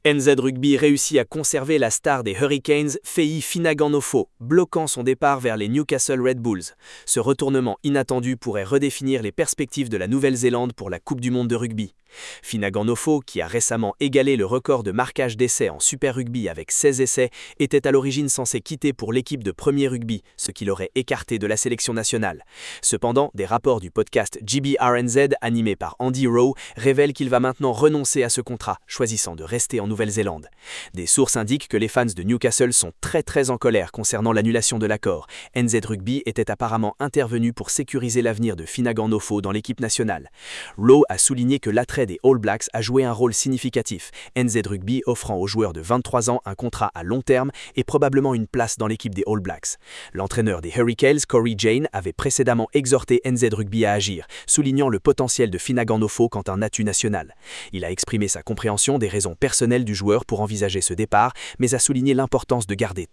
NZ Rugby réussit à conserver la star des Hurricanes, Fei Finagano'ofo, bloquant son départ vers les Newcastle Red Bulls. Ce retournement inattendu pourrait redéfinir les perspectives de la Nouvelle-Zélande pour la Coupe du Monde de rugby. Finagano'ofo, qui a récemment égalé le record de marquage d'essais en Super Rugby avec 16 essais, était à l'origine censé quitter pour l'équipe de premier rugby, ce qui l'aurait écarté de la sélection nationale. Cependant, des rapports du podcast GBRNZ animé par Andy Rowe révèlent qu'il va maintenant renoncer à ce contrat, choisissant de rester en Nouvelle-Zélande. Des sources indiquent que les fans de Newcastle sont très en colère concernant l'annulation de l'accord. NZ Rugby était apparemment intervenu pour sécuriser l'avenir de Finagano'ofo dans l'équipe nationale. Rowe a souligné que l'attrait des All Blacks a joué un rôle significatif, NZ Rugby offrant aux joueurs de 23 ans un contrat à long terme et probablement une place dans l'équipe des All Blacks. L'entraîneur des Hurricanes, Corey Jane, avait précédemment exhorté NZ Rugby à agir, soulignant le potentiel de Finagano'ofo quant à un atout national. Il a exprimé sa compréhension des raisons personnelles du joueur pour envisager ce départ, mais a souligné l'importance de garder